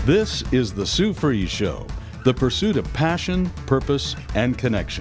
This is The Sue Fries Show, the pursuit of passion, purpose, and connection.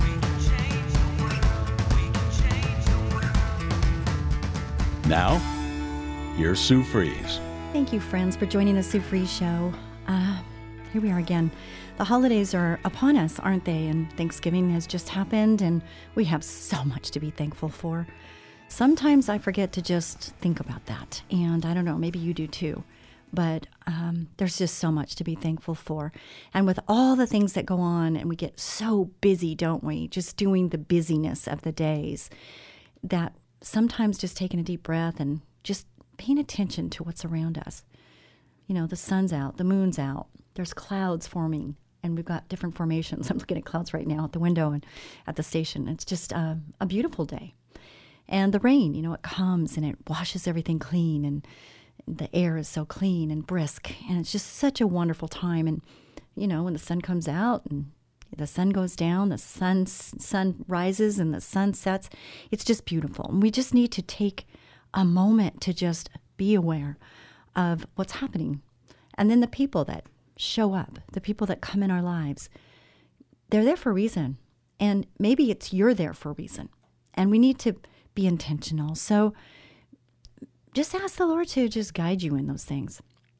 Now, here's Sue Fries. Thank you, friends, for joining the Sue Fries Show. Here we are again. The holidays are upon us, aren't they? And Thanksgiving has just happened, and we have so much to be thankful for. Sometimes I forget to just think about that, and I don't know, maybe you do too. But there's just so much to be thankful for. And with all the things that go on, and we get so busy, don't we? Just doing the busyness of the days, that sometimes just taking a deep breath and just paying attention to what's around us. You know, the sun's out, the moon's out, there's clouds forming, and we've got different formations. I'm looking at clouds right now at the window and at the station. It's just a beautiful day. And the rain, you know, it comes and it washes everything clean, and the air is so clean and brisk, and it's just such a wonderful time. And, you know, when the sun comes out and the sun goes down, the sun rises and the sun sets, it's just beautiful. And we just need to take a moment to just be aware of what's happening. And then the people that show up, the people that come in our lives, they're there for a reason. And maybe it's you're there for a reason. And we need to be intentional. So just ask the Lord to just guide you in those things.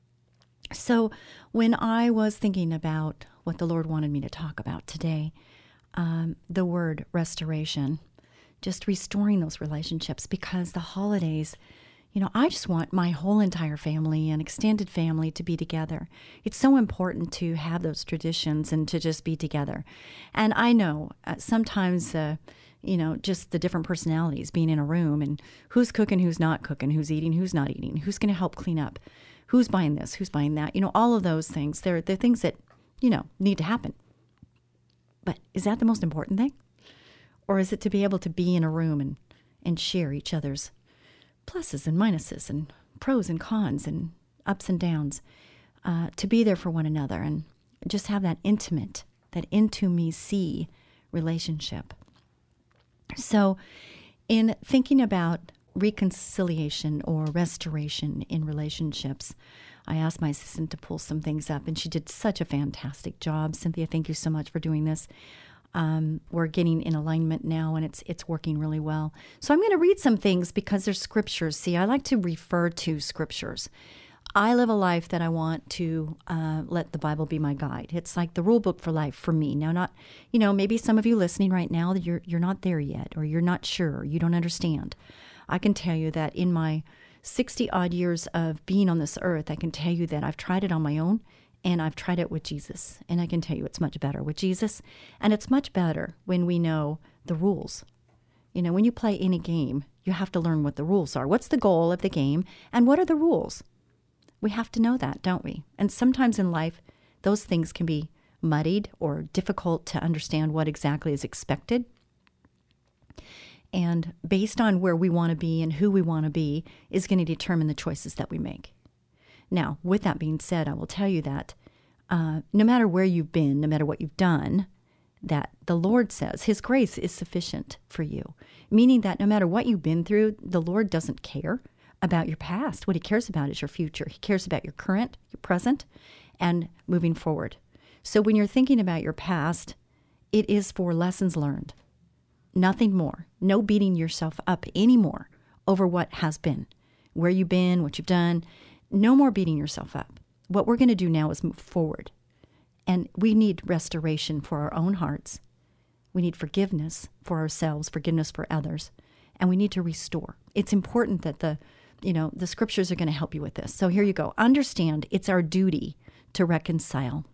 So when I was thinking about what the Lord wanted me to talk about today, the word restoration, just restoring those relationships, because the holidays, you know, I just want my whole entire family and extended family to be together. It's so important to have those traditions and to just be together. And I know sometimes, you know, just the different personalities being in a room, and who's cooking, who's not cooking, who's eating, who's not eating, who's going to help clean up, who's buying this, who's buying that. You know, all of those things, they're things that, you know, need to happen. But is that the most important thing? Or is it to be able to be in a room and share each other's pluses and minuses and pros and cons and ups and downs, to be there for one another and just have that intimacy relationship. So in thinking about reconciliation or restoration in relationships, I asked my assistant to pull some things up, and she did such a fantastic job. Cynthia, thank you so much for doing this. We're getting in alignment now, and it's working really well. So I'm going to read some things because there's scriptures. See, I like to refer to scriptures. I live a life that I want to let the Bible be my guide. It's like the rule book for life for me. Now, not, you know, maybe some of you listening right now, you're not there yet, or you're not sure, or you don't understand. I can tell you that in my 60-odd years of being on this earth, I can tell you that I've tried it on my own, and I've tried it with Jesus. And I can tell you it's much better with Jesus, and it's much better when we know the rules. You know, when you play any game, you have to learn what the rules are. What's the goal of the game, and what are the rules? We have to know that, don't we? And sometimes in life, those things can be muddied or difficult to understand what exactly is expected. And based on where we want to be and who we want to be is going to determine the choices that we make. Now, with that being said, I will tell you that no matter where you've been, no matter what you've done, that the Lord says His grace is sufficient for you. Meaning that no matter what you've been through, the Lord doesn't care about your past. What He cares about is your future. He cares about your current, your present, and moving forward. So when you're thinking about your past, it is for lessons learned. Nothing more. No beating yourself up anymore over what has been, where you've been, what you've done. No more beating yourself up. What we're going to do now is move forward. And we need restoration for our own hearts. We need forgiveness for ourselves, forgiveness for others, and we need to restore. It's important that the scriptures are going to help you with this. So here you go. Understand it's our duty to reconcile.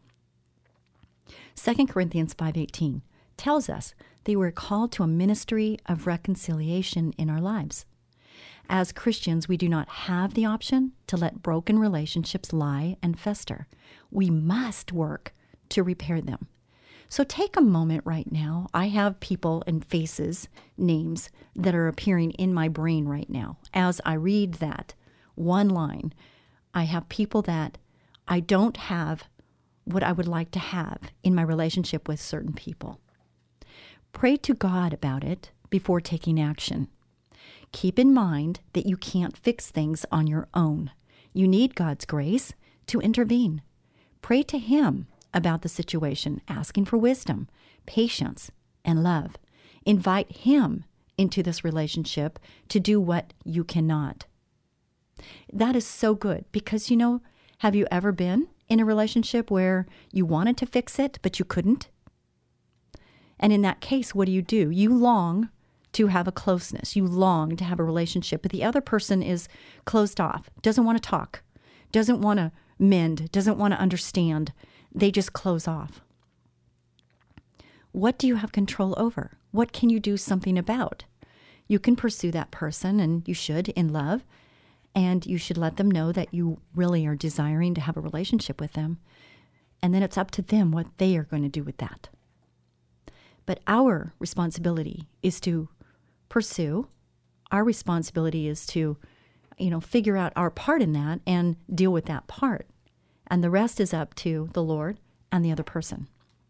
2 Corinthians 5:18 tells us that we're called to a ministry of reconciliation in our lives. As Christians, we do not have the option to let broken relationships lie and fester. We must work to repair them. So take a moment right now. I have people and faces, names that are appearing in my brain right now. As I read that one line, I have people that I don't have what I would like to have in my relationship with certain people. Pray to God about it before taking action. Keep in mind that you can't fix things on your own. You need God's grace to intervene. Pray to Him about the situation, asking for wisdom, patience, and love. Invite Him into this relationship to do what you cannot. That is so good because, have you ever been in a relationship where you wanted to fix it, but you couldn't? And in that case, what do? You long to have a closeness. You long to have a relationship, but the other person is closed off, doesn't want to talk, doesn't want to mend, doesn't want to understand. They just close off. What do you have control over? What can you do something about? You can pursue that person, and you should, in love, and you should let them know that you really are desiring to have a relationship with them. And then it's up to them what they are going to do with that. But our responsibility is to pursue. Our responsibility is to, figure out our part in that and deal with that part. And the rest is up to the Lord and the other person.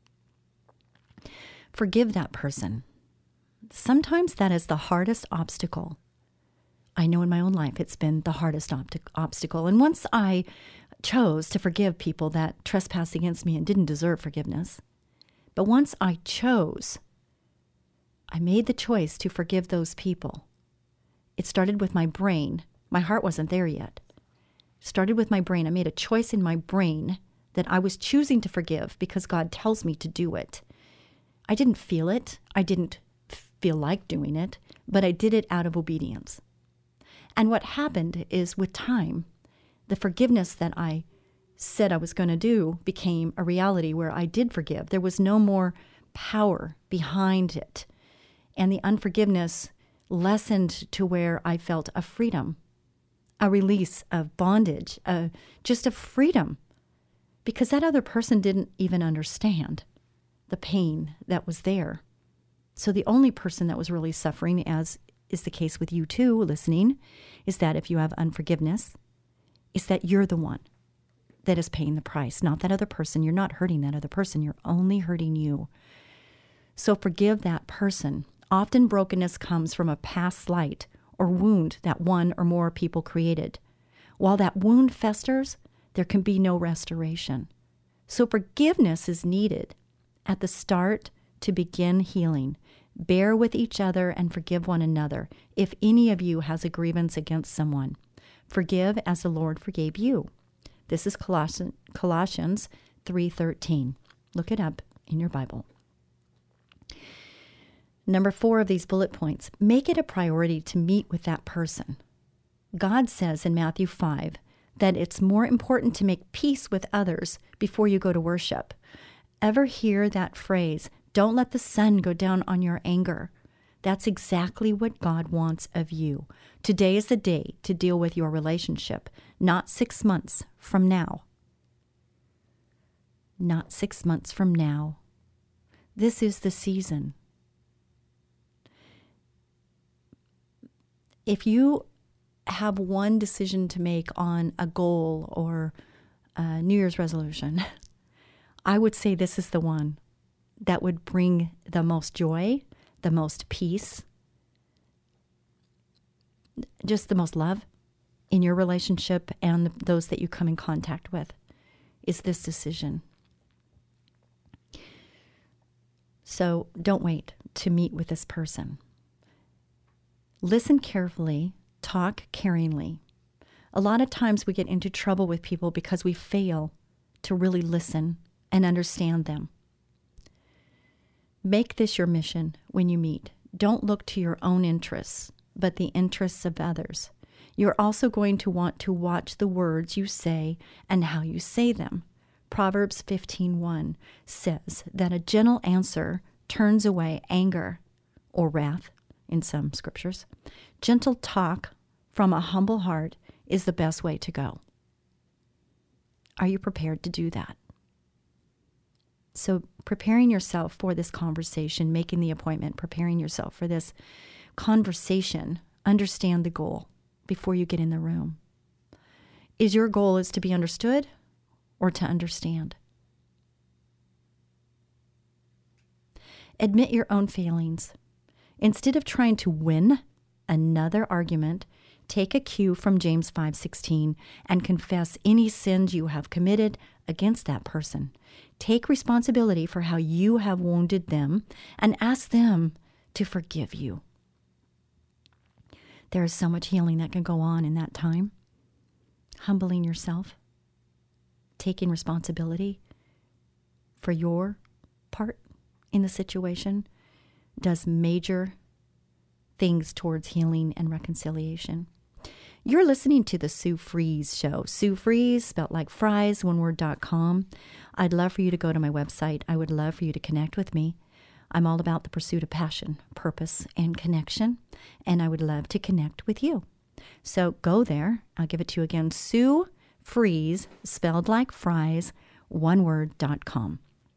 Forgive that person. Sometimes that is the hardest obstacle. I know in my own life it's been the hardest obstacle. And once I chose to forgive people that trespassed against me and didn't deserve forgiveness, but once I made the choice to forgive those people. It started with my brain. My heart wasn't there yet. It started with my brain. I made a choice in my brain that I was choosing to forgive because God tells me to do it. I didn't feel it. I didn't feel like doing it, but I did it out of obedience. And what happened is with time, the forgiveness that I said I was going to do became a reality where I did forgive. There was no more power behind it. And the unforgiveness lessened to where I felt a freedom, a release of bondage, just a freedom, because that other person didn't even understand the pain that was there. So the only person that was really suffering, as is the case with you too, listening, is that if you have unforgiveness, is that you're the one that is paying the price, not that other person. You're not hurting that other person. You're only hurting you. So forgive that person. Often brokenness comes from a past slight or wound that one or more people created. While that wound festers, there can be no restoration. So forgiveness is needed at the start to begin healing. Bear with each other and forgive one another. If any of you has a grievance against someone, forgive as the Lord forgave you. This is Colossians 3:13. Look it up in your Bible. Number 4 of these bullet points, make it a priority to meet with that person. God says in Matthew 5 that it's more important to make peace with others before you go to worship. Ever hear that phrase, don't let the sun go down on your anger? That's exactly what God wants of you. Today is the day to deal with your relationship, not 6 months from now. Not 6 months from now. This is the season. If you have one decision to make on a goal or a New Year's resolution, I would say this is the one that would bring the most joy, the most peace, just the most love in your relationship and those that you come in contact with, is this decision. So don't wait to meet with this person. Listen carefully, talk caringly. A lot of times we get into trouble with people because we fail to really listen and understand them. Make this your mission when you meet. Don't look to your own interests, but the interests of others. You're also going to want to watch the words you say and how you say them. Proverbs 15:1 says that a gentle answer turns away anger or wrath in some scriptures. Gentle talk from a humble heart is the best way to go. Are you prepared to do that? So preparing yourself for this conversation, making the appointment, preparing yourself for this conversation, understand the goal before you get in the room. Is your goal is to be understood or to understand? Admit your own failings. Instead of trying to win another argument, Take a cue from James 5:16 and confess any sins you have committed against that person. Take responsibility for how you have wounded them and ask them to forgive you. There is so much healing that can go on in that time. Humbling yourself, taking responsibility for your part in the situation does major things towards healing and reconciliation. You're listening to the Sue Fries Show. Sue Fries, spelled like fries, oneword.com. I'd love for you to go to my website. I would love for you to connect with me. I'm all about the pursuit of passion, purpose, and connection, and I would love to connect with you. So go there. I'll give it to you again. Sue Fries, spelled like fries, oneword.com.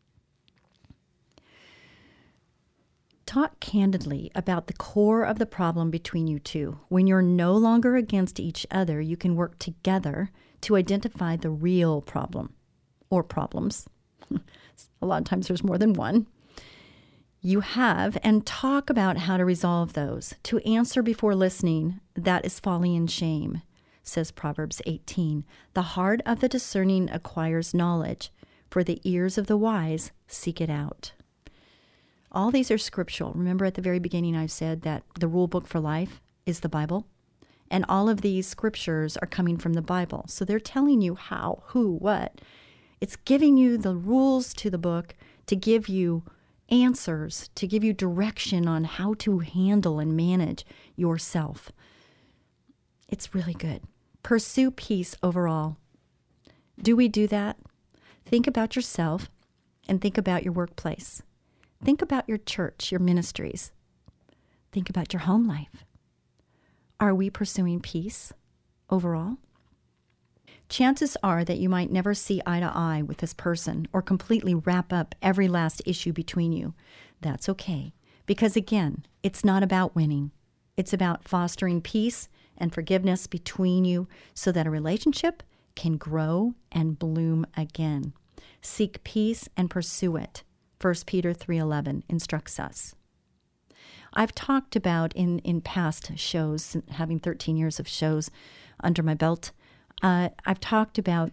Talk candidly about the core of the problem between you two. When you're no longer against each other, you can work together to identify the real problem or problems. A lot of times there's more than one. You have, and talk about how to resolve those. To answer before listening, that is folly and shame, says Proverbs 18. The heart of the discerning acquires knowledge, for the ears of the wise seek it out. All these are scriptural. Remember at the very beginning I said that the rule book for life is the Bible. And all of these scriptures are coming from the Bible. So they're telling you how, who, what. It's giving you the rules to the book to give you answers, to give you direction on how to handle and manage yourself. It's really good. Pursue peace overall. Do we do that? Think about yourself and think about your workplace. Think about your church, your ministries. Think about your home life. Are we pursuing peace overall? Chances are that you might never see eye to eye with this person or completely wrap up every last issue between you. That's okay, because again, it's not about winning. It's about fostering peace and forgiveness between you so that a relationship can grow and bloom again. Seek peace and pursue it. 1 Peter 3:11 instructs us. I've talked about in past shows, having 13 years of shows under my belt, I've talked about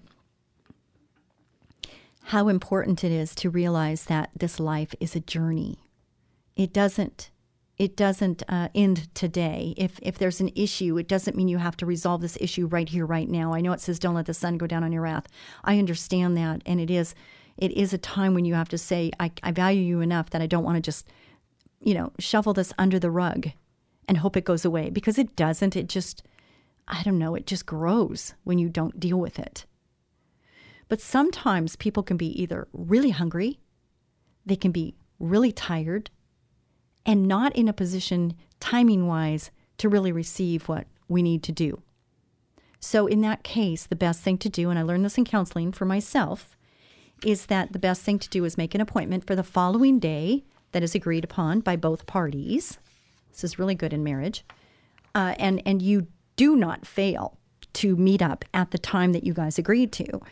how important it is to realize that this life is a journey. It doesn't end today. If there's an issue, it doesn't mean you have to resolve this issue right here, right now. I know it says don't let the sun go down on your wrath. I understand that, and it is a time when you have to say, I value you enough that I don't want to just, shovel this under the rug and hope it goes away, because it doesn't. It just, it just grows when you don't deal with it. But sometimes people can be either really hungry, they can be really tired, and not in a position, timing-wise, to really receive what we need to do. So in that case, the best thing to do, and I learned this in counseling for myself, is that the best thing to do is make an appointment for the following day that is agreed upon by both parties. This is really good in marriage. And you do not fail to meet up at the time that you guys agreed to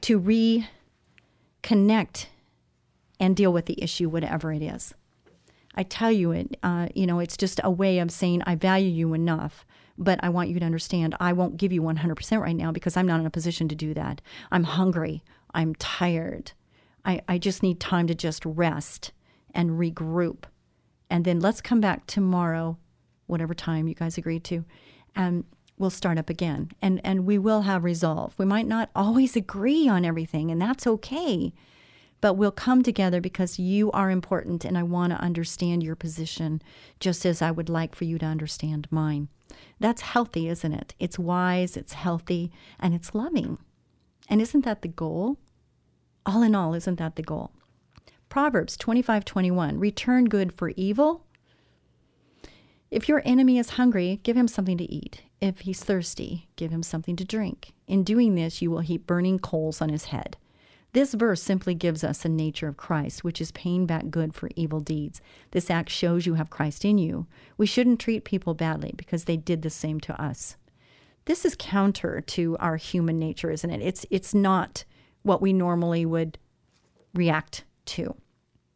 reconnect and deal with the issue, whatever it is. I tell you it's just a way of saying I value you enough, but I want you to understand I won't give you 100% right now because I'm not in a position to do that. I'm hungry. I'm tired. I just need time to just rest and regroup. And then let's come back tomorrow, whatever time you guys agreed to, and we'll start up again. And we will have resolve. We might not always agree on everything, and that's okay. But we'll come together because you are important, and I want to understand your position just as I would like for you to understand mine. That's healthy, isn't it? It's wise, it's healthy, and it's loving. And isn't that the goal? All in all, isn't that the goal? Proverbs 25:21, return good for evil. If your enemy is hungry, give him something to eat. If he's thirsty, give him something to drink. In doing this, you will heap burning coals on his head. This verse simply gives us the nature of Christ, which is paying back good for evil deeds. This act shows you have Christ in you. We shouldn't treat people badly because they did the same to us. This is counter to our human nature, isn't it? It's not what we normally would react to.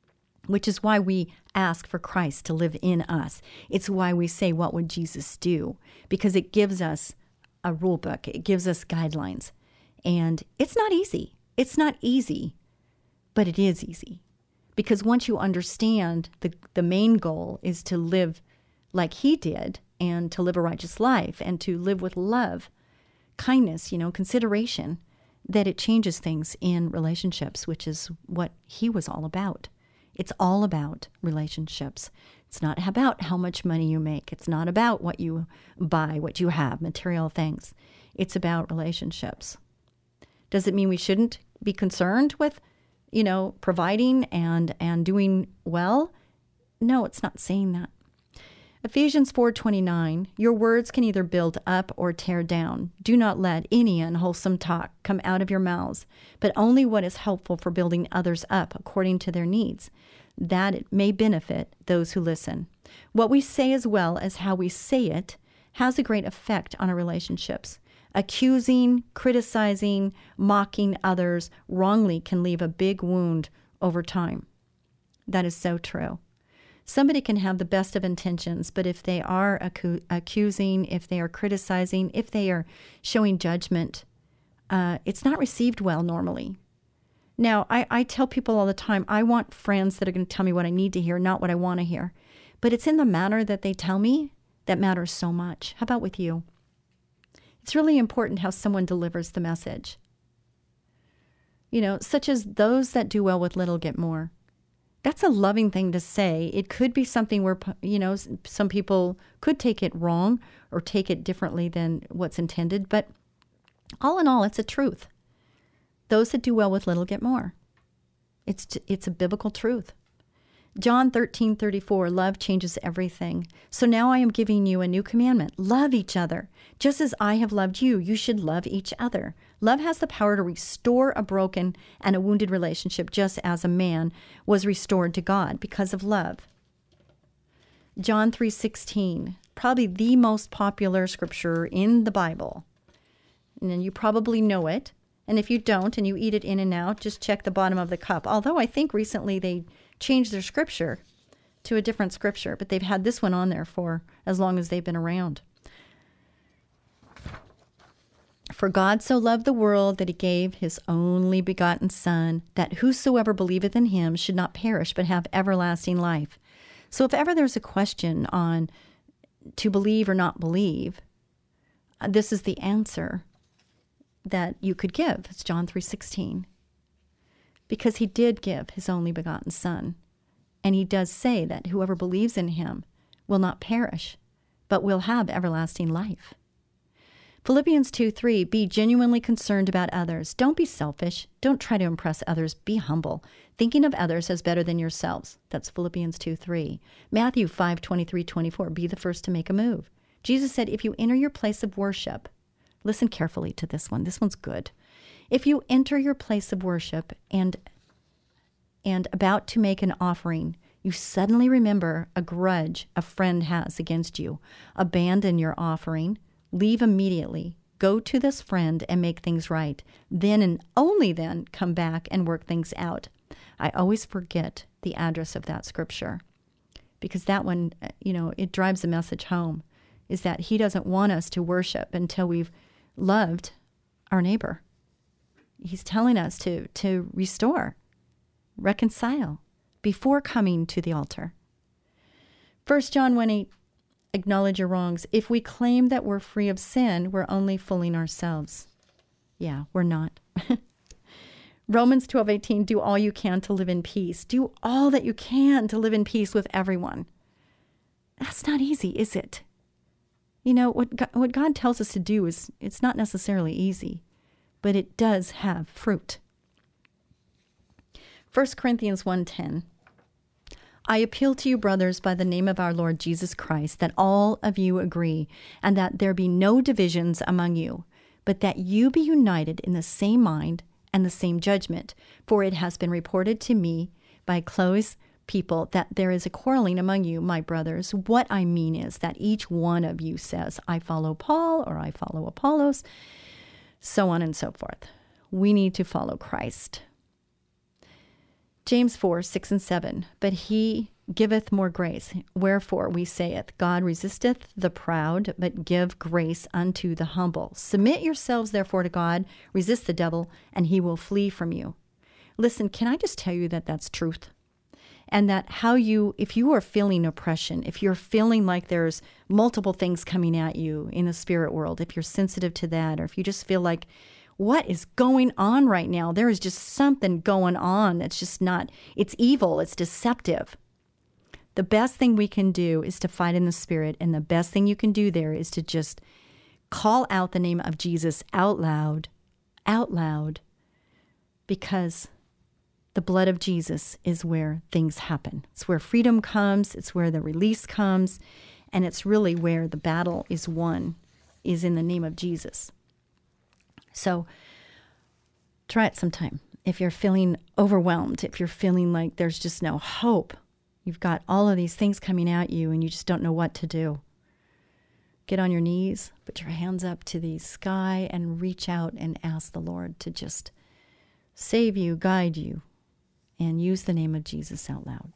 which is why we ask for Christ to live in us. It's why we say, what would Jesus do? Because it gives us a rule book. It gives us guidelines. And it's not easy. It's not easy, but it is easy. Because once you understand the main goal is to live like he did and to live a righteous life and to live with love, kindness, consideration, that it changes things in relationships, which is what he was all about. It's all about relationships. It's not about how much money you make. It's not about what you buy, what you have, material things. It's about relationships. Does it mean we shouldn't be concerned with, providing and doing well? No, it's not saying that. Ephesians 4:29, your words can either build up or tear down. Do not let any unwholesome talk come out of your mouths, but only what is helpful for building others up according to their needs, that it may benefit those who listen. What we say as well as how we say it has a great effect on our relationships. Accusing, criticizing, mocking others wrongly can leave a big wound over time. That is so true. Somebody can have the best of intentions, but if they are accusing, if they are criticizing, if they are showing judgment, it's not received well normally. Now, I tell people all the time, I want friends that are going to tell me what I need to hear, not what I want to hear. But it's in the manner that they tell me that matters so much. How about with you? It's really important how someone delivers the message. Such as those that do well with little get more. That's a loving thing to say. It could be something where, some people could take it wrong or take it differently than what's intended. But all in all, it's a truth. Those that do well with little get more. It's a biblical truth. John 13:34, love changes everything. So now I am giving you a new commandment. Love each other. Just as I have loved you, you should love each other. Love has the power to restore a broken and a wounded relationship, just as a man was restored to God because of love. John 3:16, probably the most popular scripture in the Bible. And you probably know it. And if you don't and you eat it in and out, just check the bottom of the cup. Although I think recently they changed their scripture to a different scripture, but they've had this one on there for as long as they've been around. For God so loved the world that he gave his only begotten Son, that whosoever believeth in him should not perish but have everlasting life. So if ever there's a question on to believe or not believe, this is the answer that you could give. It's John 3:16. Because he did give his only begotten Son. And he does say that whoever believes in him will not perish, but will have everlasting life. Philippians 2:3, be genuinely concerned about others. Don't be selfish. Don't try to impress others. Be humble, thinking of others as better than yourselves. That's Philippians 2:3. Matthew 5:23-24, be the first to make a move. Jesus said, if you enter your place of worship, listen carefully to this one. This one's good. If you enter your place of worship and about to make an offering, you suddenly remember a grudge a friend has against you, abandon your offering, leave immediately, go to this friend and make things right. Then and only then come back and work things out. I always forget the address of that scripture because that one, it drives the message home, is that he doesn't want us to worship until we've loved our neighbor. He's telling us to restore, reconcile before coming to the altar. 1 John 1:8, acknowledge your wrongs. If we claim that we're free of sin, we're only fooling ourselves. Yeah, we're not. Romans 12:18, do all you can to live in peace. Do all that you can to live in peace with everyone. That's not easy, is it? What God tells us to do it's not necessarily easy, but it does have fruit. 1 Corinthians 1:10, I appeal to you, brothers, by the name of our Lord Jesus Christ, that all of you agree, and that there be no divisions among you, but that you be united in the same mind and the same judgment. For it has been reported to me by close people that there is a quarreling among you, my brothers. What I mean is that each one of you says, I follow Paul, or I follow Apollos, so on and so forth. We need to follow Christ. James 4, 6 and 7. But he giveth more grace. Wherefore we saith, God resisteth the proud, but give grace unto the humble. Submit yourselves therefore to God, resist the devil, and he will flee from you. Listen, can I just tell you that that's truth? And that if you are feeling oppression, if you're feeling like there's multiple things coming at you in the spirit world, if you're sensitive to that, or if you just feel like, what is going on right now? There is just something going on. It's evil, it's deceptive. The best thing we can do is to fight in the spirit, and the best thing you can do there is to just call out the name of Jesus out loud, because the blood of Jesus is where things happen. It's where freedom comes, it's where the release comes, and it's really where the battle is won, is in the name of Jesus. So try it sometime. If you're feeling overwhelmed, if you're feeling like there's just no hope, you've got all of these things coming at you and you just don't know what to do, get on your knees, put your hands up to the sky and reach out and ask the Lord to just save you, guide you, and use the name of Jesus out loud.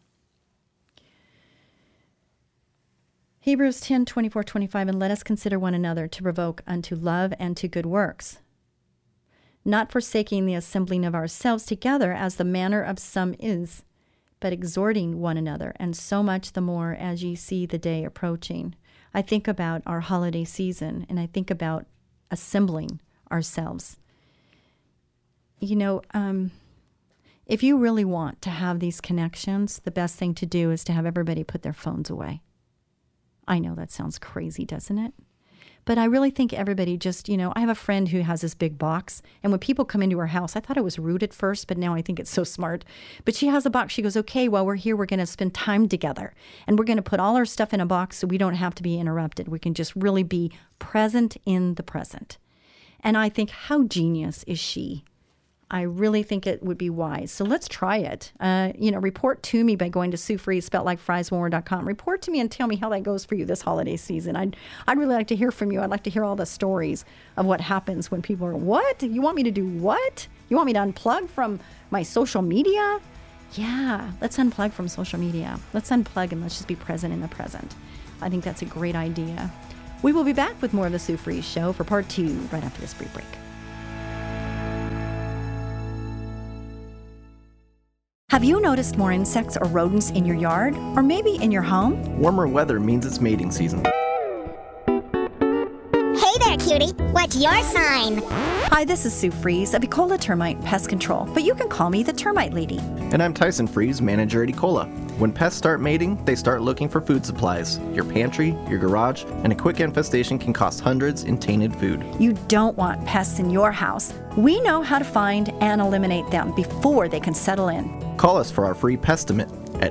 Hebrews 10, 24, 25, and let us consider one another to provoke unto love and to good works, not forsaking the assembling of ourselves together as the manner of some is, but exhorting one another, and so much the more as ye see the day approaching. I think about our holiday season, and I think about assembling ourselves. You know, if you really want to have these connections, the best thing to do is to have everybody put their phones away. I know that sounds crazy, doesn't it? But I really think everybody just, I have a friend who has this big box, and when people come into her house, I thought it was rude at first, but now I think it's so smart. But she has a box. She goes, okay, while we're here, we're going to spend time together, and we're going to put all our stuff in a box so we don't have to be interrupted. We can just really be present in the present. And I think, how genius is she? I really think it would be wise. So let's try it. Report to me by going to Sue Fries, spelled like fries, .com. Report to me and tell me how that goes for you this holiday season. I'd really like to hear from you. I'd like to hear all the stories of what happens when people are, what? You want me to do what? You want me to unplug from my social media? Yeah, let's unplug from social media. Let's unplug and let's just be present in the present. I think that's a great idea. We will be back with more of the Sue Fries Show for part 2 right after this brief break. Have you noticed more insects or rodents in your yard, or maybe in your home? Warmer weather means it's mating season. Hey there, cutie. What's your sign? Hi, this is Sue Fries of Ecola Termite Pest Control, but you can call me the Termite Lady. And I'm Tyson Fries, manager at Ecola. When pests start mating, they start looking for food supplies. Your pantry, your garage, and a quick infestation can cost hundreds in tainted food. You don't want pests in your house. We know how to find and eliminate them before they can settle in. Call us for our free Pestimate at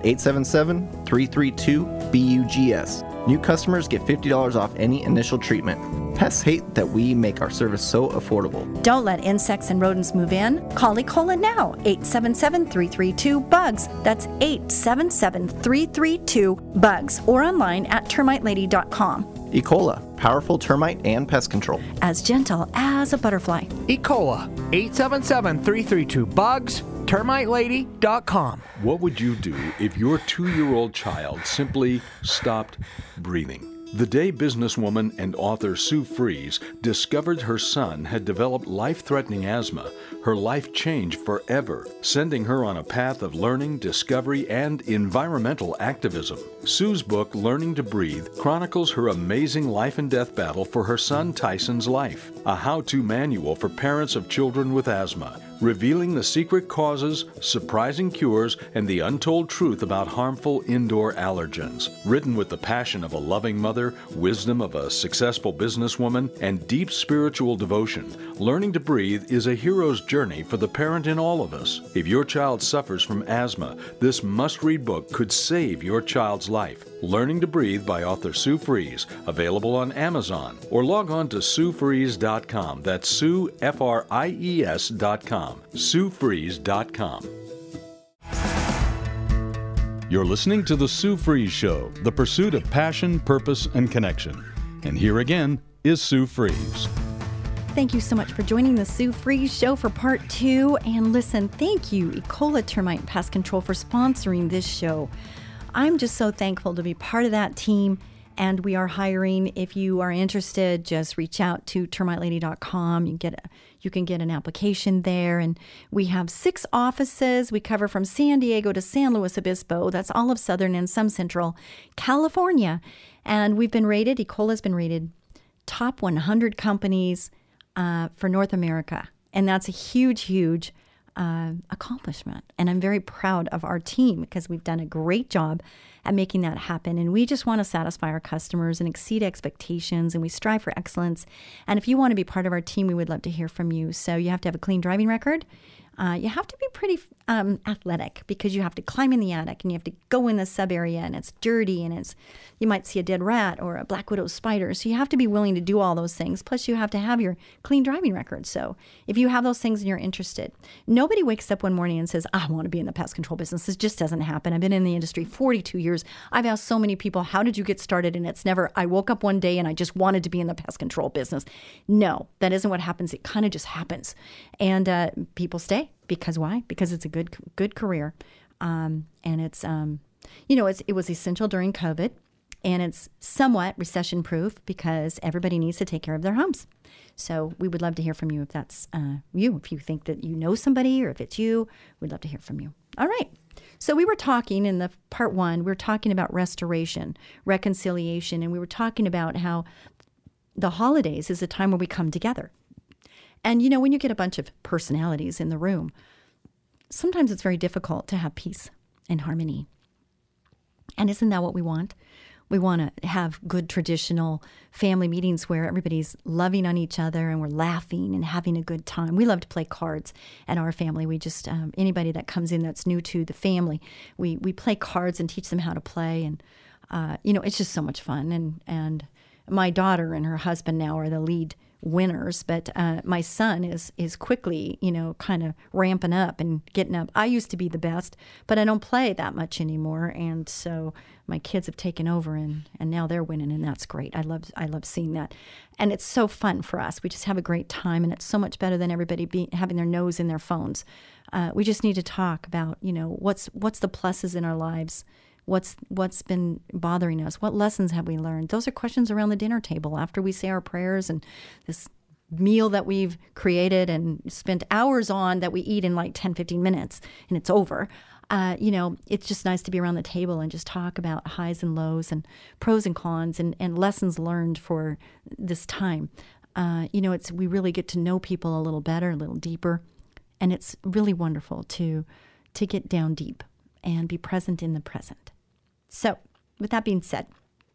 877-332-BUGS. New customers get $50 off any initial treatment. Pests hate that we make our service so affordable. Don't let insects and rodents move in. Call Ecola now, 877-332-BUGS. That's 877-332-BUGS, or online at termitelady.com. Ecola, powerful termite and pest control. As gentle as a butterfly. Ecola, 877-332-BUGS, termitelady.com. What would you do if your 2-year-old child simply stopped breathing? The day businesswoman and author Sue Fries discovered her son had developed life-threatening asthma, her life changed forever, sending her on a path of learning, discovery, and environmental activism. Sue's book, Learning to Breathe, chronicles her amazing life and death battle for her son Tyson's life, a how-to manual for parents of children with asthma, revealing the secret causes, surprising cures, and the untold truth about harmful indoor allergens. Written with the passion of a loving mother, wisdom of a successful businesswoman, and deep spiritual devotion, Learning to Breathe is a hero's journey for the parent in all of us. If your child suffers from asthma, this must-read book could save your child's life. Learning to Breathe by author Sue Fries, available on Amazon, or log on to SueFries.com. That's Sue, Fries.com. SueFries.com. You're listening to The Sue Fries Show, the pursuit of passion, purpose, and connection. And here again is Sue Fries. Thank you so much for joining the Sue Fries Show for part 2. And listen, thank you, Ecola Termite and Pest Control, for sponsoring this show. I'm just so thankful to be part of that team. And we are hiring. If you are interested, just reach out to termitelady.com. You can get an application there. And we have 6 offices. We cover from San Diego to San Luis Obispo. That's all of Southern and some Central California. And we've been rated, Ecola's been rated top 100 companies for North America. And that's a huge, huge accomplishment. And I'm very proud of our team because we've done a great job at making that happen. And we just want to satisfy our customers and exceed expectations, and we strive for excellence. And if you want to be part of our team, we would love to hear from you. So you have to have a clean driving record. You have to be pretty athletic because you have to climb in the attic and you have to go in the sub area and it's dirty and you might see a dead rat or a black widow spider. So you have to be willing to do all those things. Plus you have to have your clean driving record. So if you have those things and you're interested, nobody wakes up one morning and says, I want to be in the pest control business. This just doesn't happen. I've been in the industry 42 years. I've asked so many people, how did you get started? And it's never, I woke up one day and I just wanted to be in the pest control business. No, that isn't what happens. It kind of just happens. And people stay. Because why? Because it's a good career. And it's, it was essential during COVID, and it's somewhat recession proof because everybody needs to take care of their homes. So we would love to hear from you if that's you. If you think that you know somebody or if it's you, we'd love to hear from you. All right. So we were talking in the part 1, we were talking about restoration, reconciliation, and we were talking about how the holidays is a time where we come together. And, when you get a bunch of personalities in the room, sometimes it's very difficult to have peace and harmony. And isn't that what we want? We want to have good traditional family meetings where everybody's loving on each other and we're laughing and having a good time. We love to play cards at our family. We just, anybody that comes in that's new to the family, we play cards and teach them how to play. And, it's just so much fun. And my daughter and her husband now are the lead winners, but my son is quickly, kind of ramping up and getting up. I used to be the best, but I don't play that much anymore, and so my kids have taken over, and now they're winning, and that's great. I love seeing that, and it's so fun for us. We just have a great time, and it's so much better than everybody having their nose in their phones. We just need to talk about, what's the pluses in our lives. What's been bothering us? What lessons have we learned? Those are questions around the dinner table after we say our prayers and this meal that we've created and spent hours on that we eat in like 10, 15 minutes and it's over. It's just nice to be around the table and just talk about highs and lows and pros and cons and lessons learned for this time. We really get to know people a little better, a little deeper. And it's really wonderful to get down deep and be present in the present. So, with that being said,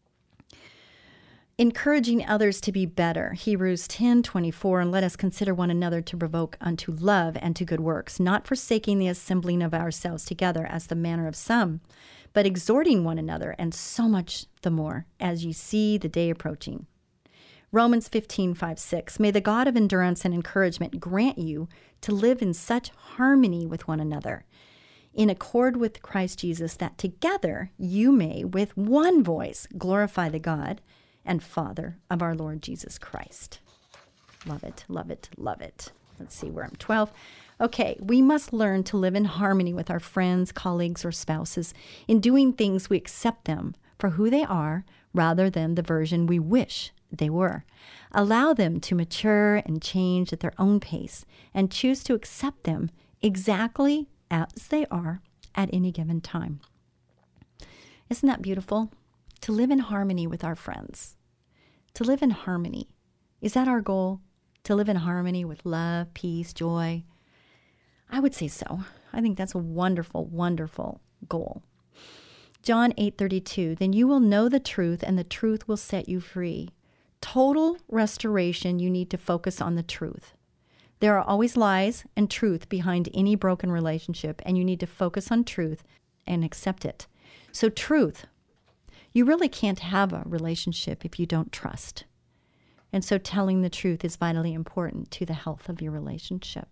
encouraging others to be better, Hebrews 10:24, and let us consider one another to provoke unto love and to good works, not forsaking the assembling of ourselves together as the manner of some, but exhorting one another, and so much the more as ye see the day approaching. Romans 15:5-6, may the God of endurance and encouragement grant you to live in such harmony with one another, in accord with Christ Jesus, that together you may with one voice glorify the God and Father of our Lord Jesus Christ. Love it, love it, love it. Let's see where I'm 12. Okay, we must learn to live in harmony with our friends, colleagues, or spouses. In doing things, we accept them for who they are rather than the version we wish they were. Allow them to mature and change at their own pace and choose to accept them exactly as they are at any given time. Isn't that beautiful? To live in harmony with our friends. To live in harmony. Is that our goal? To live in harmony with love, peace, joy? I would say so. I think that's a wonderful, wonderful goal. John 8:32, then you will know the truth and the truth will set you free. Total restoration, you need to focus on the truth. There are always lies and truth behind any broken relationship, and you need to focus on truth and accept it. So truth, you really can't have a relationship if you don't trust. And so telling the truth is vitally important to the health of your relationship.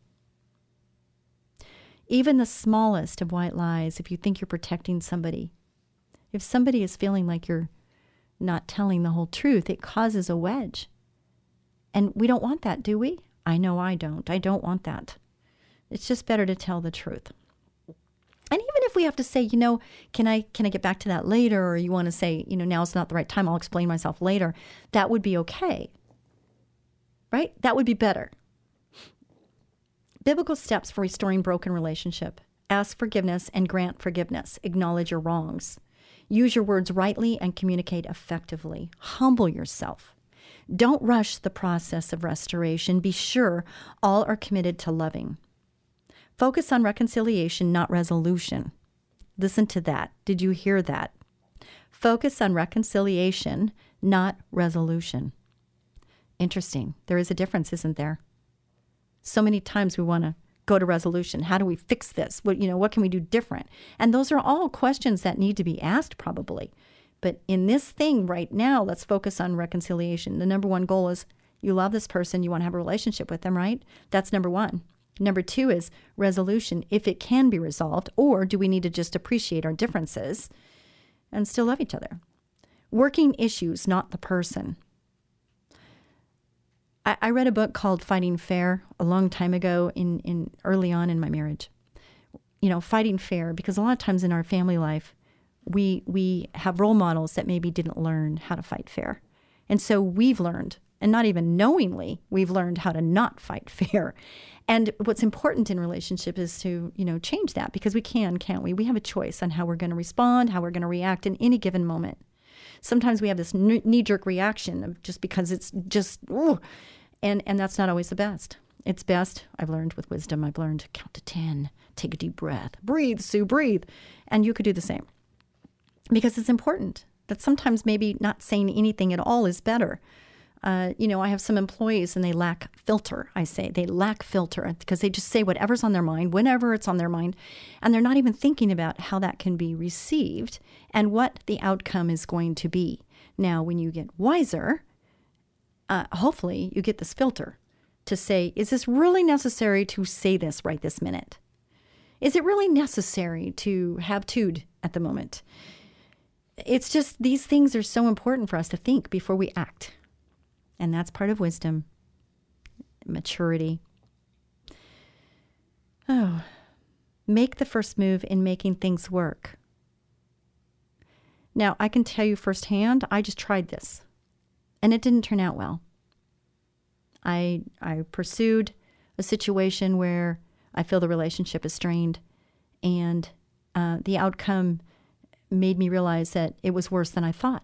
Even the smallest of white lies, if you think you're protecting somebody, if somebody is feeling like you're not telling the whole truth, it causes a wedge. And we don't want that, do we? I know I don't. I don't want that. It's just better to tell the truth. And even if we have to say, can I get back to that later? Or you want to say, now's not the right time, I'll explain myself later. That would be okay. Right? That would be better. Biblical steps for restoring broken relationship. Ask forgiveness and grant forgiveness. Acknowledge your wrongs. Use your words rightly and communicate effectively. Humble yourself. Don't rush the process of restoration. Be sure all are committed to loving. Focus on reconciliation, not resolution. Listen to that. Did you hear that? Focus on reconciliation, not resolution. Interesting. There is a difference, isn't there? So many times we want to go to resolution. How do we fix this? What can we do different? And those are all questions that need to be asked probably. But in this thing right now, let's focus on reconciliation. The number one goal is you love this person, you want to have a relationship with them, right? That's number one. Number two is resolution, if it can be resolved, or do we need to just appreciate our differences and still love each other? Working issues, not the person. I read a book called Fighting Fair a long time ago in early on in my marriage. Fighting fair, because a lot of times in our family life, we have role models that maybe didn't learn how to fight fair. And so we've learned, and not even knowingly, we've learned how to not fight fair. And what's important in relationship is to, change that, because we can't we? We have a choice on how we're going to respond, how we're going to react in any given moment. Sometimes we have this knee-jerk reaction of just because it's just, ooh, and that's not always the best. It's best, I've learned with wisdom, I've learned to count to 10, take a deep breath, breathe, Sue, breathe. And you could do the same. Because it's important that sometimes maybe not saying anything at all is better. I have some employees and they lack filter, I say. They lack filter because they just say whatever's on their mind, whenever it's on their mind, and they're not even thinking about how that can be received and what the outcome is going to be. Now, when you get wiser, hopefully you get this filter to say, is this really necessary to say this right this minute? Is it really necessary to have tude at the moment? It's just these things are so important for us to think before we act. And that's part of wisdom, maturity. Oh, make the first move in making things work. Now, I can tell you firsthand, I just tried this, and it didn't turn out well. I pursued a situation where I feel the relationship is strained, and the outcome made me realize that it was worse than I thought.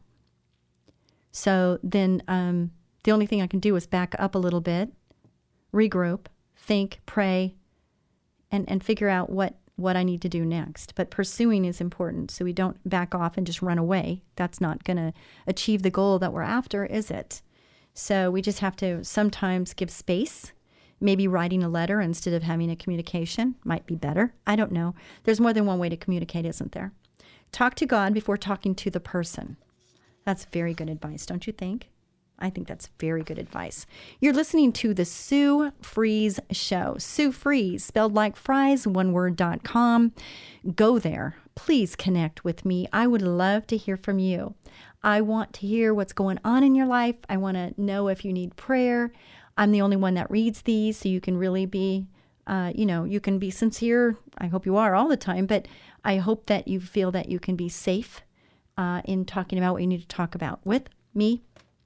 So then the only thing I can do is back up a little bit, regroup, think, pray, and figure out what I need to do next. But pursuing is important, so we don't back off and just run away. That's not going to achieve the goal that we're after, is it? So we just have to sometimes give space. Maybe writing a letter instead of having a communication might be better. I don't know. There's more than one way to communicate, isn't there? Talk to God before talking to the person. That's very good advice, don't you think? I think that's very good advice. You're listening to the Sue Fries Show. Sue Fries, spelled like fries, oneword.com. Go there. Please connect with me. I would love to hear from you. I want to hear what's going on in your life. I want to know if you need prayer. I'm the only one that reads these, so you can really be, you can be sincere. I hope you are all the time, but I hope that you feel that you can be safe in talking about what you need to talk about with me.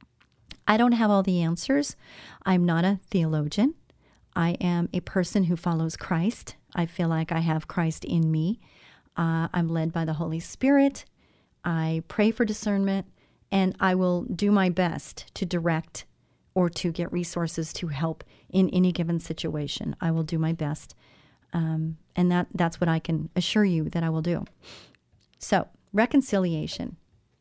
I don't have all the answers. I'm not a theologian. I am a person who follows Christ. I feel like I have Christ in me. I'm led by the Holy Spirit. I pray for discernment, and I will do my best to direct or to get resources to help in any given situation. I will do my best, and that's what I can assure you that I will do. So, reconciliation.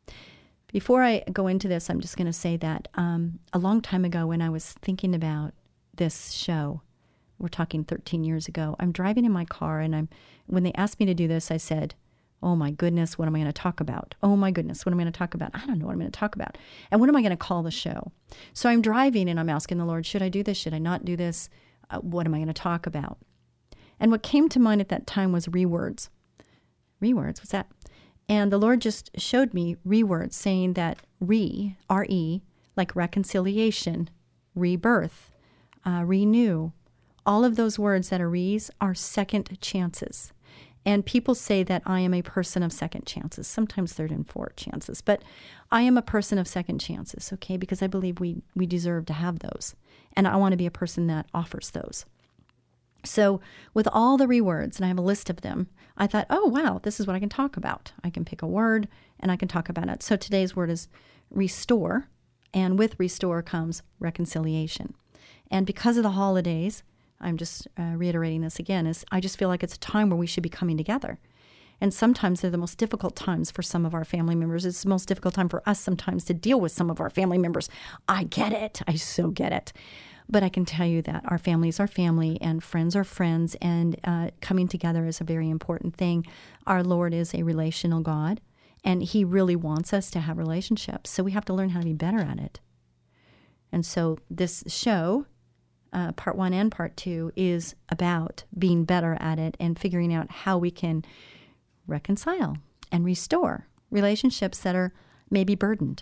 Before I go into this, I'm just going to say that a long time ago when I was thinking about this show, we're talking 13 years ago, I'm driving in my car, and when they asked me to do this, I said, oh my goodness, what am I going to talk about? Oh my goodness, what am I going to talk about? I don't know what I'm going to talk about. And what am I going to call the show? So I'm driving and I'm asking the Lord, should I do this? Should I not do this? What am I going to talk about? And what came to mind at that time was rewords. Rewords, what's that? And the Lord just showed me rewords, saying that R-E, like reconciliation, rebirth, renew. All of those words that are re's are second chances. And people say that I am a person of second chances, sometimes third and fourth chances. But I am a person of second chances, okay, because I believe we deserve to have those. And I want to be a person that offers those. So with all the rewords, and I have a list of them, I thought, oh, wow, this is what I can talk about. I can pick a word and I can talk about it. So today's word is restore. And with restore comes reconciliation. And because of the holidays, I'm just reiterating this again, is I just feel like it's a time where we should be coming together. And sometimes they're the most difficult times for some of our family members. It's the most difficult time for us sometimes to deal with some of our family members. I get it. I so get it. But I can tell you that our families are family and friends are friends, and coming together is a very important thing. Our Lord is a relational God, and He really wants us to have relationships. So we have to learn how to be better at it. And so this show, part 1 and part 2, is about being better at it and figuring out how we can reconcile and restore relationships that are maybe burdened.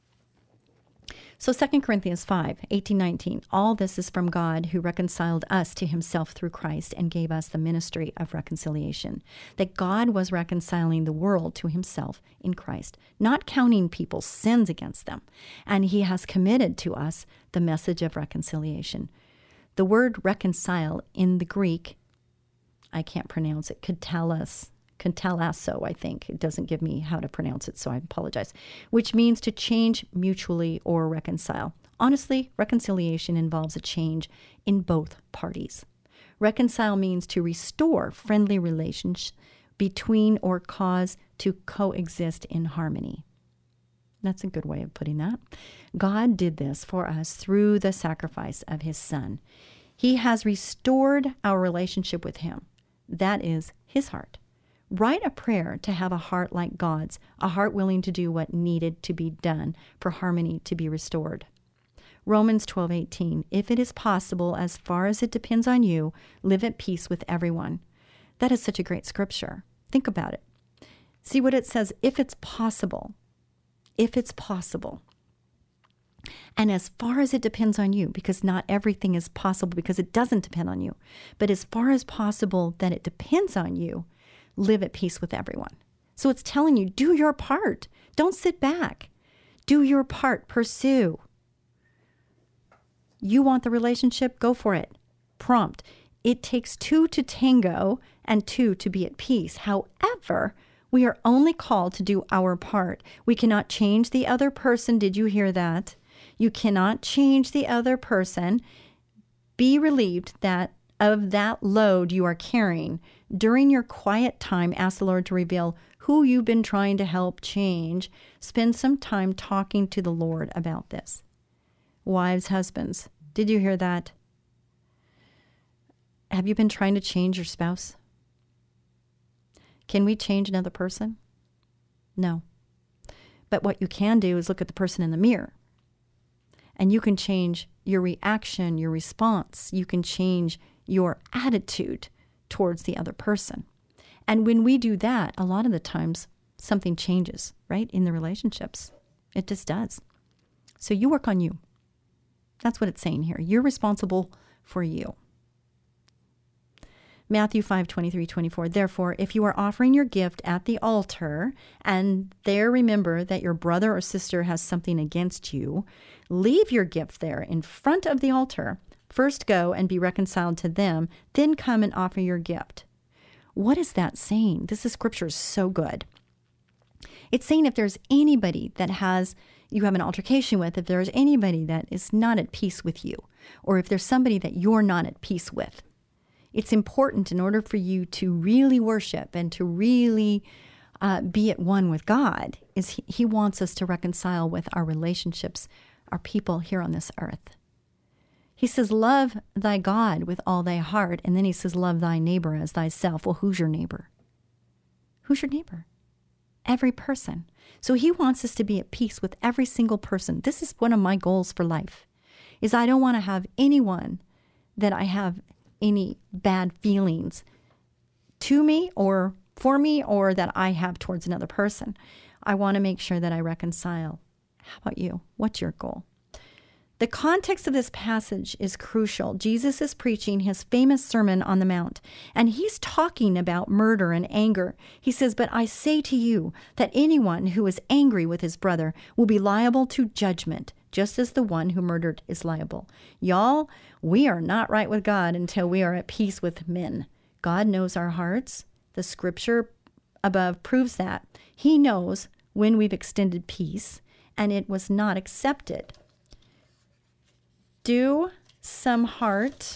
So 2 Corinthians 5:18-19, all this is from God who reconciled us to Himself through Christ and gave us the ministry of reconciliation. That God was reconciling the world to Himself in Christ, not counting people's sins against them. And He has committed to us the message of reconciliation. The word reconcile in the Greek, I can't pronounce it, katalasso, I think. It doesn't give me how to pronounce it, so I apologize, which means to change mutually or reconcile. Honestly, reconciliation involves a change in both parties. Reconcile means to restore friendly relations between or cause to coexist in harmony. That's a good way of putting that. God did this for us through the sacrifice of His Son. He has restored our relationship with Him. That is His heart. Write a prayer to have a heart like God's, a heart willing to do what needed to be done for harmony to be restored. Romans 12:18, if it is possible, as far as it depends on you, live at peace with everyone. That is such a great scripture. Think about it. See what it says, if it's possible. If it's possible. And as far as it depends on you, because not everything is possible because it doesn't depend on you, but as far as possible that it depends on you, live at peace with everyone. So it's telling you, do your part. Don't sit back. Do your part. Pursue. You want the relationship? Go for it. Prompt. It takes 2 to tango and 2 to be at peace. However, we are only called to do our part. We cannot change the other person. Did you hear that? You cannot change the other person. Be relieved of that load you are carrying. During your quiet time, ask the Lord to reveal who you've been trying to help change. Spend some time talking to the Lord about this. Wives, husbands, did you hear that? Have you been trying to change your spouse? Can we change another person? No. But what you can do is look at the person in the mirror. And you can change your reaction, your response. You can change your attitude towards the other person. And when we do that, a lot of the times something changes, right, in the relationships. It just does. So you work on you. That's what it's saying here. You're responsible for you. Matthew 5:23-24. Therefore, if you are offering your gift at the altar and there remember that your brother or sister has something against you, leave your gift there in front of the altar. First go and be reconciled to them, then come and offer your gift. What is that saying? This scripture is so good. It's saying if there's anybody that you have an altercation with, if there's anybody that is not at peace with you, or if there's somebody that you're not at peace with, it's important in order for you to really worship and to really be at one with God, is He wants us to reconcile with our relationships, our people here on this earth. He says, love thy God with all thy heart. And then He says, love thy neighbor as thyself. Well, who's your neighbor? Who's your neighbor? Every person. So He wants us to be at peace with every single person. This is one of my goals for life, is I don't want to have anyone that I have any bad feelings to me or for me or that I have towards another person. I want to make sure that I reconcile. How about you? What's your goal? The context of this passage is crucial. Jesus is preaching his famous Sermon on the Mount, and he's talking about murder and anger. He says, "But I say to you that anyone who is angry with his brother will be liable to judgment, just as the one who murdered is liable." Y'all, we are not right with God until we are at peace with men. God knows our hearts. The scripture above proves that. He knows when we've extended peace, and it was not accepted. Do some heart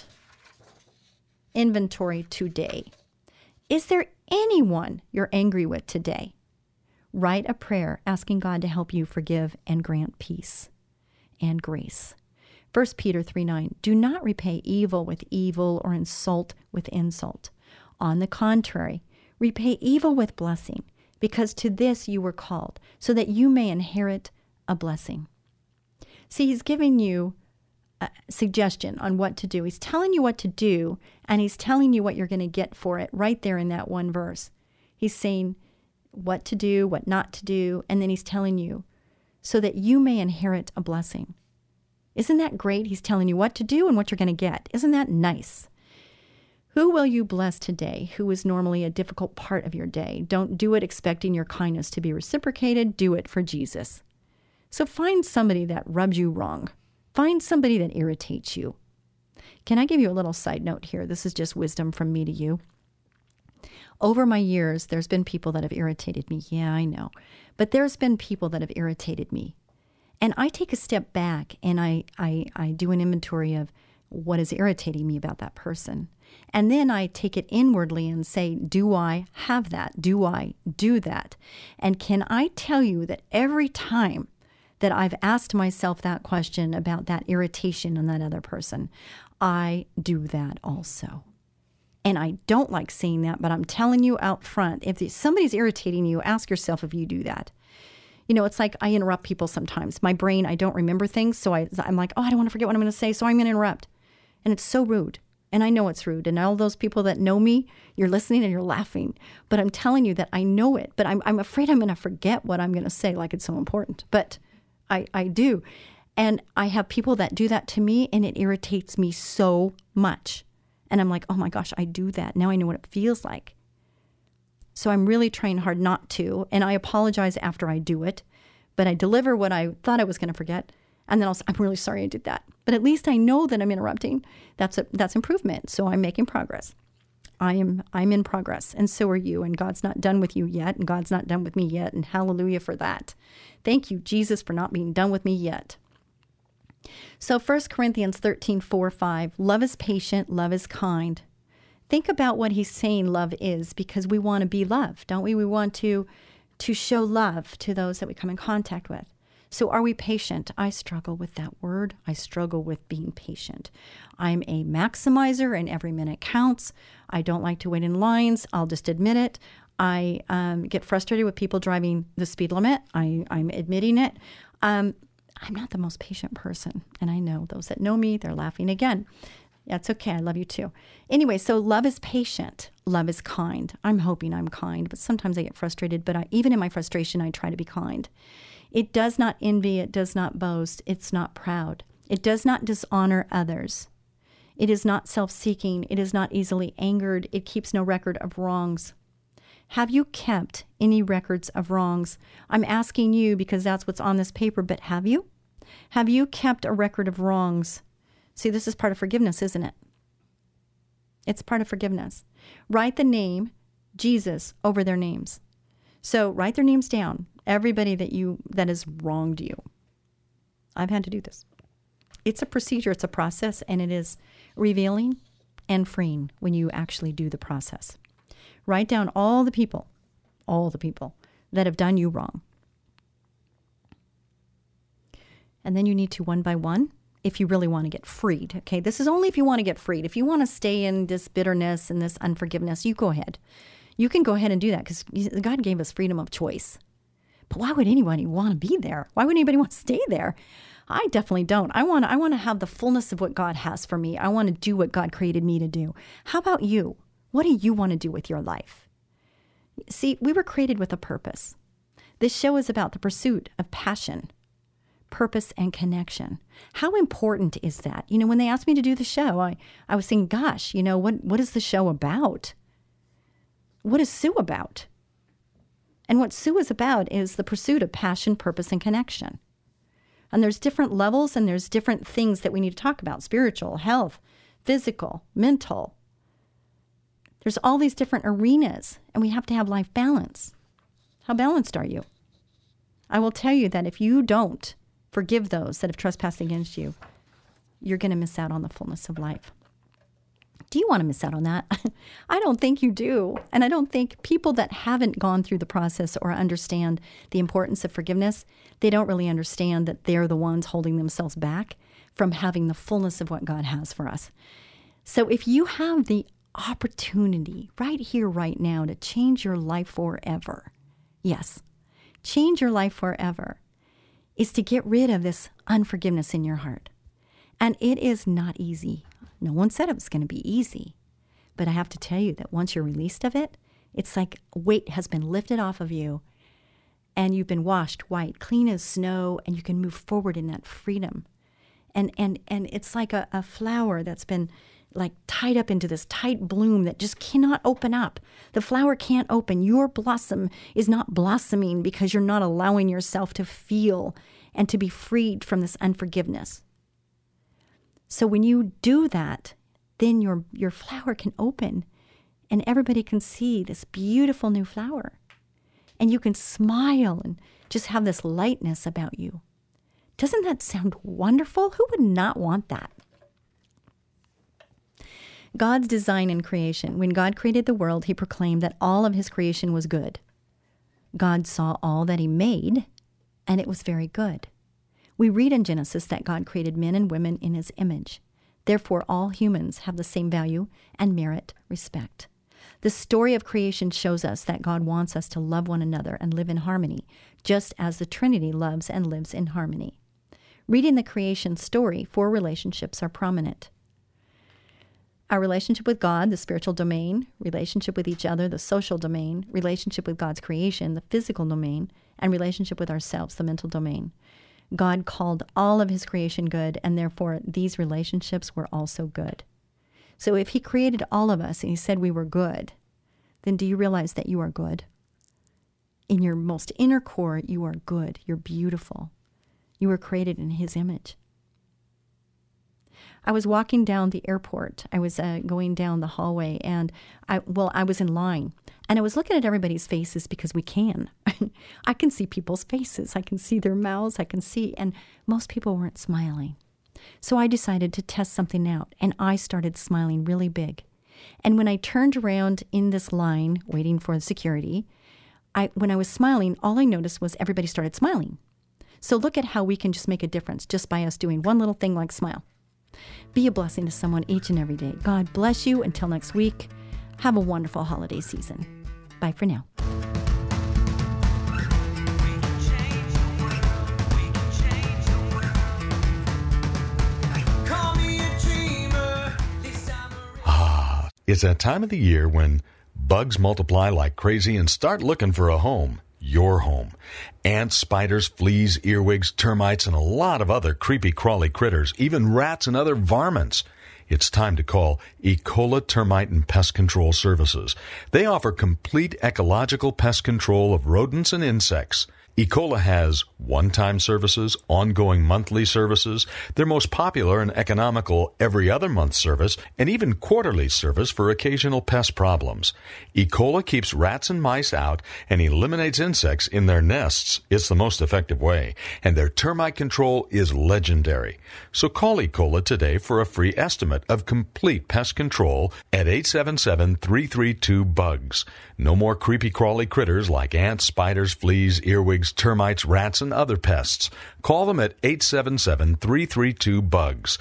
inventory today. Is there anyone you're angry with today? Write a prayer asking God to help you forgive and grant peace and grace. 1 Peter 3:9, do not repay evil with evil or insult with insult. On the contrary, repay evil with blessing, because to this you were called, so that you may inherit a blessing. See, he's giving you a suggestion on what to do. He's telling you what to do, and he's telling you what you're going to get for it right there in that one verse. He's saying what to do, what not to do, and then he's telling you so that you may inherit a blessing. Isn't that great? He's telling you what to do and what you're going to get. Isn't that nice? Who will you bless today? Who is normally a difficult part of your day? Don't do it expecting your kindness to be reciprocated. Do it for Jesus. So find somebody that rubs you wrong. Find somebody that irritates you. Can I give you a little side note here? This is just wisdom from me to you. Over my years, there's been people that have irritated me. Yeah, I know. But there's been people that have irritated me. And I take a step back and I do an inventory of what is irritating me about that person. And then I take it inwardly and say, do I have that? Do I do that? And can I tell you that every time that I've asked myself that question about that irritation in that other person, I do that also. And I don't like saying that, but I'm telling you out front, if somebody's irritating you, ask yourself if you do that. You know, it's like I interrupt people sometimes. My brain, I don't remember things, so I'm like, oh, I don't want to forget what I'm going to say, so I'm going to interrupt. And it's so rude. And I know it's rude. And all those people that know me, you're listening and you're laughing. But I'm telling you that I know it. But I'm afraid I'm going to forget what I'm going to say, like it's so important. But I do. And I have people that do that to me, and it irritates me so much. And I'm like, oh my gosh, I do that. Now I know what it feels like. So I'm really trying hard not to. And I apologize after I do it. But I deliver what I thought I was going to forget. And then I'm really sorry I did that. But at least I know that I'm interrupting. That's improvement. So I'm making progress. I'm in progress, and so are you. And God's not done with you yet, and God's not done with me yet. And hallelujah for that. Thank you, Jesus, for not being done with me yet. So 1 Corinthians 13:4-5, love is patient, love is kind. Think about what he's saying love is, because we want to be loved, don't we? We want to show love to those that we come in contact with. So are we patient? I struggle with that word. I struggle with being patient. I'm a maximizer and every minute counts. I don't like to wait in lines. I'll just admit it. I get frustrated with people driving the speed limit. I'm admitting it. I'm not the most patient person. And I know those that know me, they're laughing again. That's okay. I love you too. Anyway, so love is patient. Love is kind. I'm hoping I'm kind, but sometimes I get frustrated. But even in my frustration, I try to be kind. It does not envy. It does not boast. It's not proud. It does not dishonor others. It is not self-seeking. It is not easily angered. It keeps no record of wrongs. Have you kept any records of wrongs? I'm asking you because that's what's on this paper, but have you? Have you kept a record of wrongs? See, this is part of forgiveness, isn't it? It's part of forgiveness. Write the name Jesus over their names. So write their names down. Everybody that has wronged you. I've had to do this. It's a procedure, it's a process, and it is revealing and freeing when you actually do the process. Write down all the people that have done you wrong. And then you need to, one by one, if you really want to get freed. Okay, this is only if you want to get freed. If you want to stay in this bitterness and this unforgiveness, you go ahead. You can go ahead and do that because God gave us freedom of choice. But why would anybody want to be there? Why would anybody want to stay there? I definitely don't. I want to have the fullness of what God has for me. I want to do what God created me to do. How about you? What do you want to do with your life? See, we were created with a purpose. This show is about the pursuit of passion, purpose, and connection. How important is that? You know, when they asked me to do the show, I was thinking, gosh, you know, what is the show about? What is Sue about? And what Sue is about is the pursuit of passion, purpose, and connection. And there's different levels and there's different things that we need to talk about: spiritual, health, physical, mental. There's all these different arenas, and we have to have life balance. How balanced are you? I will tell you that if you don't forgive those that have trespassed against you, you're going to miss out on the fullness of life. Do you want to miss out on that? I don't think you do. And I don't think people that haven't gone through the process or understand the importance of forgiveness, they don't really understand that they're the ones holding themselves back from having the fullness of what God has for us. So if you have the opportunity right here, right now, to change your life forever, yes, change your life forever, is to get rid of this unforgiveness in your heart. And it is not easy. No one said it was going to be easy. But I have to tell you that once you're released of it, it's like a weight has been lifted off of you and you've been washed white, clean as snow, and you can move forward in that freedom. And it's like a flower that's been like tied up into this tight bloom that just cannot open up. The flower can't open. Your blossom is not blossoming because you're not allowing yourself to feel and to be freed from this unforgiveness. So when you do that, then your flower can open and everybody can see this beautiful new flower. And you can smile and just have this lightness about you. Doesn't that sound wonderful? Who would not want that? God's design in creation. When God created the world, he proclaimed that all of his creation was good. God saw all that he made, and it was very good. We read in Genesis that God created men and women in his image. Therefore, all humans have the same value and merit respect. The story of creation shows us that God wants us to love one another and live in harmony, just as the Trinity loves and lives in harmony. Reading the creation story, 4 relationships are prominent. Our relationship with God, the spiritual domain, relationship with each other, the social domain, relationship with God's creation, the physical domain, and relationship with ourselves, the mental domain. God called all of his creation good, and therefore these relationships were also good. So if he created all of us and he said we were good, then do you realize that you are good? In your most inner core, you are good. You're beautiful. You were created in his image. I was walking down the airport. I was going down the hallway, and I was in line. And I was looking at everybody's faces because we can. I can see people's faces. I can see their mouths. I can see, and most people weren't smiling. So I decided to test something out, and I started smiling really big. And when I turned around in this line, waiting for security, when I was smiling, all I noticed was everybody started smiling. So look at how we can just make a difference just by us doing one little thing like smile. Be a blessing to someone each and every day. God bless you. Until next week, have a wonderful holiday season. Bye for now. It's that time of the year when bugs multiply like crazy and start looking for a home. Your home. Ants, spiders, fleas, earwigs, termites, and a lot of other creepy crawly critters, even rats and other varmints. It's time to call Ecola Termite and Pest Control Services. They offer complete ecological pest control of rodents and insects. Ecola has one-time services, ongoing monthly services, their most popular and economical every other month service, and even quarterly service for occasional pest problems. Ecola keeps rats and mice out and eliminates insects in their nests. It's the most effective way, and their termite control is legendary. So call Ecola today for a free estimate of complete pest control at 877-332-BUGS. No more creepy crawly critters like ants, spiders, fleas, earwigs, termites, rats, and other pests. Call them at 877-332-BUGS.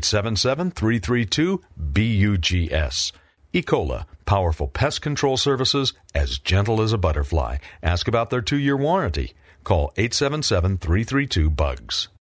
877-332-BUGS. Ecola, powerful pest control services as gentle as a butterfly. Ask about their 2-year warranty. Call 877-332-BUGS.